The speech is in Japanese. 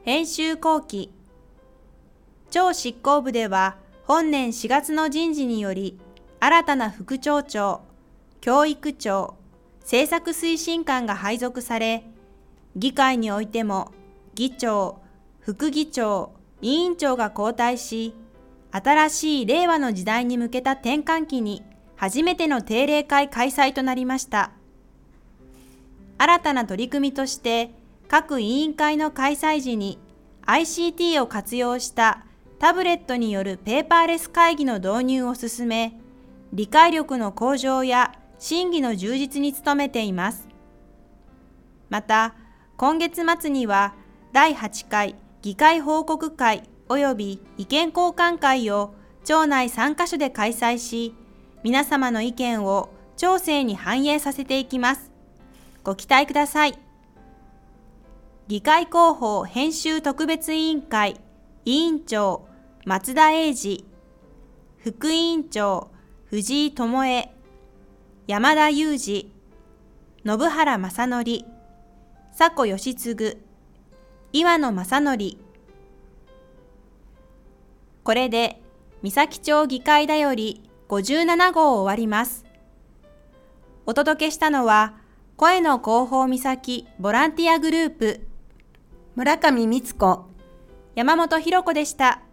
編集後期。庁執行部では本年4月の人事により、新たな副庁長、教育長、政策推進官が配属され、議会においても議長、副議長、委員長が交代し、新しい令和の時代に向けた転換期に初めての定例会開催となりました。新たな取り組みとして、各委員会の開催時に ICT を活用したタブレットによるペーパーレス会議の導入を進め、理解力の向上や審議の充実に努めています。また、今月末には第8回議会報告会及び意見交換会を庁内3カ所で開催し、皆様の意見を庁政に反映させていきます。ご期待ください。議会広報編集特別委員会委員長松田英二、副委員長藤井智恵、山田裕二、信原正則、佐古義嗣、岩野正則。これで三崎町議会だより57号を終わります。お届けしたのは声の広報三崎ボランティアグループ、村上光子、山本博子でした。